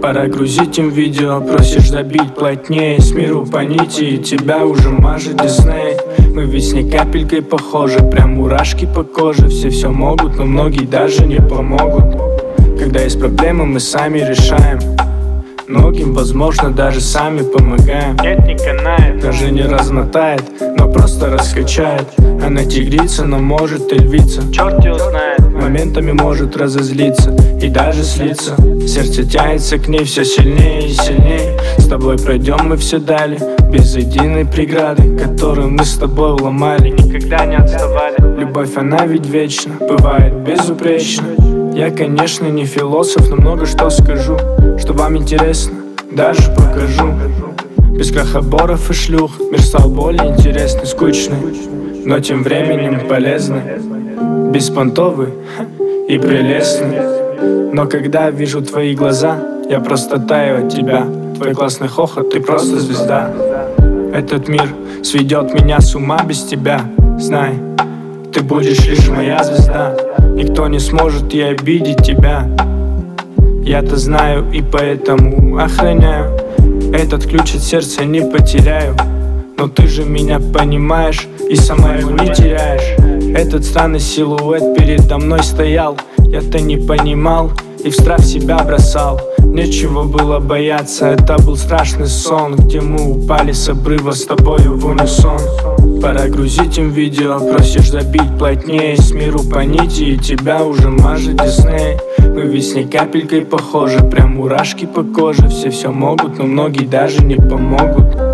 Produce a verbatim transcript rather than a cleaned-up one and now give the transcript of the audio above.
Пора грузить им видео, просишь забить плотнее. С миру по нити, и тебя уже мажет Дисней. Мы ведь не капелькой похожи, прям мурашки по коже. Все все могут, но многие даже не помогут. Когда есть проблемы, мы сами решаем. Многим, возможно, даже сами помогаем. Нет, не канает, даже не размотает, но просто раскачает. Она тигрица, но может и львица. черт его знает. Моментами может разозлиться и даже слиться. Сердце тянется к ней все сильнее и сильнее. С тобой пройдем мы все дали, без единой преграды, которую мы с тобой ломали, никогда не отставали. Любовь, она ведь вечна, бывает безупречна. Я, конечно, не философ, но много что скажу, что вам интересно, даже покажу. Без крохоборов и шлюх мир стал более интересный, скучный, но тем временем полезный. Беспонтовый и прелестный. Но когда вижу твои глаза, я просто таю от тебя. Твой классный хохот, ты просто звезда. Этот мир сведет меня с ума без тебя. Знай, ты будешь лишь моя звезда. Никто не сможет и обидеть тебя. Я-то знаю и поэтому охраняю. Этот ключ от сердца не потеряю. Но ты же меня понимаешь и сама его не теряешь. Этот странный силуэт передо мной стоял. Я-то не понимал и в страх себя бросал. Нечего было бояться, это был страшный сон, где мы упали с обрыва с тобою в унисон. Пора грузить им видео, просишь забить плотнее. С миру по нити, и тебя уже мажет Дисней. Мы ведь не капелькой похожи, прям мурашки по коже. Все все могут, но многие даже не помогут.